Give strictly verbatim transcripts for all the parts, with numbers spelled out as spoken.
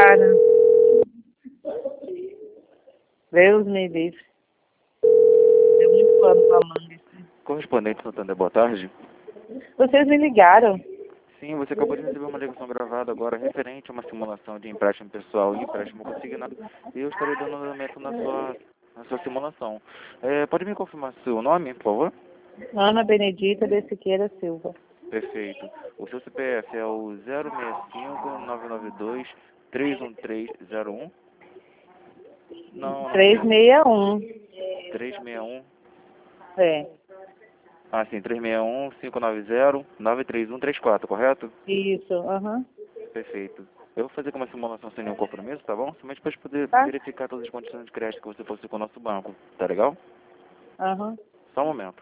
cara. Deus me livre. Deu muito pano pra manga. Correspondente Santander, boa tarde. Vocês me ligaram? Sim, você acabou de receber uma ligação gravada agora referente a uma simulação de empréstimo pessoal e empréstimo consignado. E eu estarei dando andamento na sua, na sua simulação. É, pode me confirmar seu nome, por favor? Ana Benedita de Siqueira Silva. Perfeito. O seu C P F é o zero seis cinco nove nove dois três um três zero um? Não, não. três seis um. três seis um. É. Ah, sim, três seis um cinco nove zero nove três um três quatro, correto? Isso, aham. Perfeito. Eu vou fazer como uma simulação sem nenhum compromisso, tá bom? Somente para poder Tá? verificar todas as condições de crédito que você possui com o nosso banco. Tá legal? Aham. Só um momento.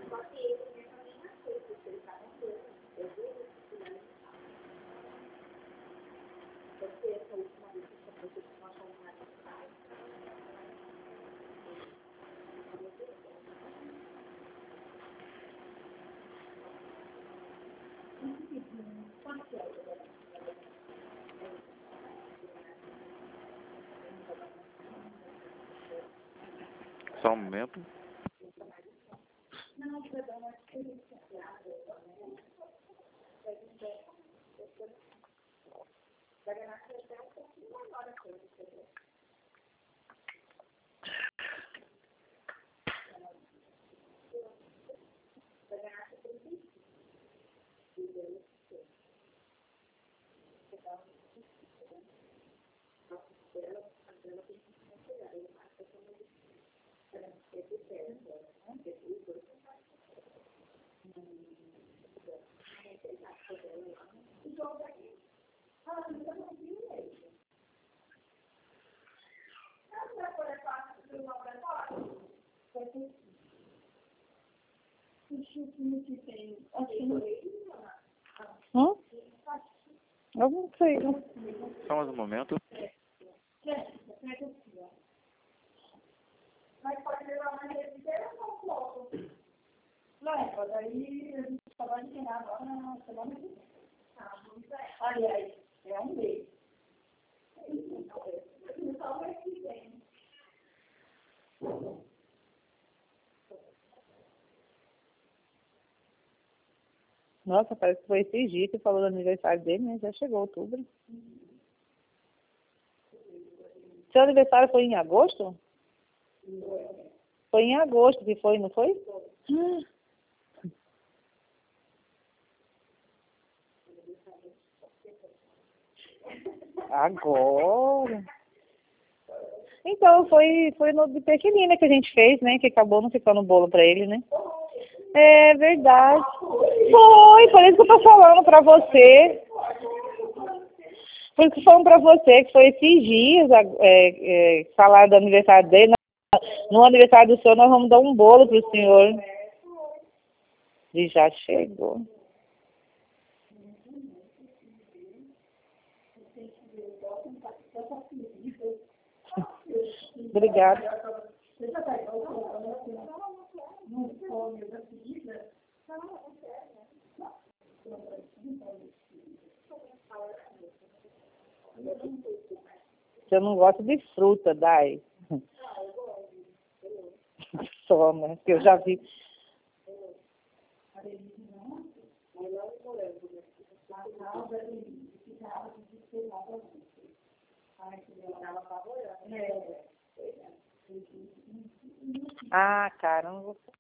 Só um momento. Hum? Eu não sei. Só mais um momento. Nossa, parece que foi esses dias que falou do aniversário dele, né? Já chegou outubro. Seu aniversário foi em agosto? Foi em agosto que foi, não foi? Agora. Então, foi, foi no de pequenina que a gente fez, né? Que acabou não ficando bolo pra ele, né? É verdade. Foi, por isso que eu tô falando pra você. Por isso que falando pra você que foi esses dias, é, é, falar do aniversário dele. No aniversário do senhor, nós vamos dar um bolo pro senhor. E já chegou. Obrigada. Eu não gosto de fruta, Dai. Só, né? Porque eu já vi. Ah, cara, não vou